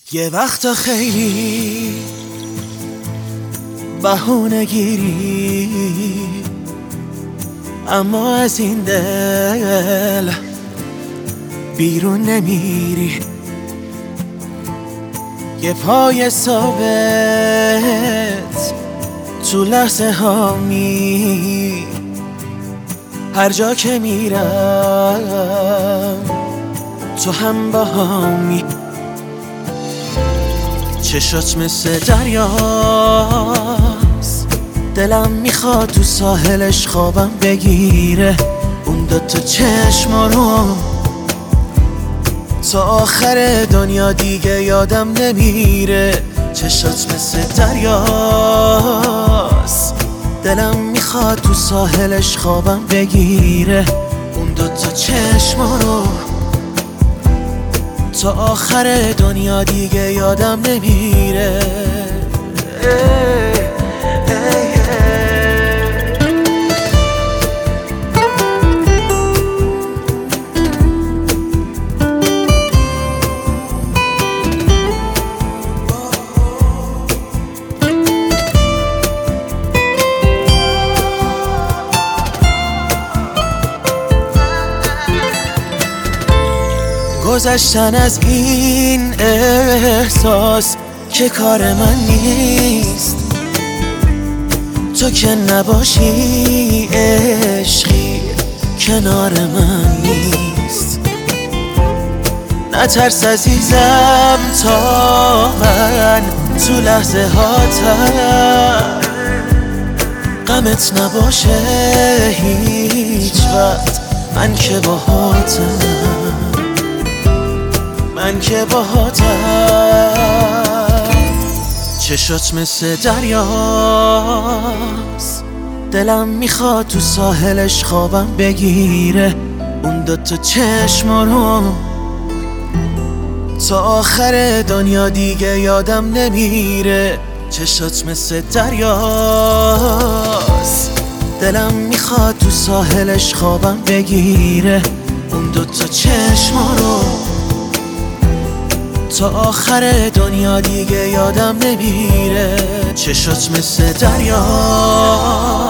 یه وقتا خیلی بهونه گیری، اما از این دل بیرون نمیری. یه پای ثابت تو لحظه ها هر جا که میرم تو هم با همی. چشات مثل دریاست، دلم میخواد تو ساحلش خوابم بگیره. اون دوتا چشما رو تا آخر دنیا دیگه یادم نمیره. چشات مثل دریاست، دلم میخواد تو ساحلش خوابم بگیره. اون دوتا چشما رو تا آخر دنیا دیگه یادم نمیره. گذشتن از این احساس که کار من نیست، تو که نباشی عشقی کنار من نیست. نترس عزیزم تا من تو لحظه هاتم غمت نباشه هیچ وقت. من که باهاتم، من که باهاتم. چشات مثل دریاست، دلم میخواد تو ساحلش خوابم بگیره. اون دوتا چشما رو تا آخر دنیا دیگه یادم نمیره. چشات مثل دریاست، دلم میخواد تو ساحلش خوابم بگیره. اون دوتا چشما رو تا آخر دنیا دیگه یادم نمیره. چشات مثل دریا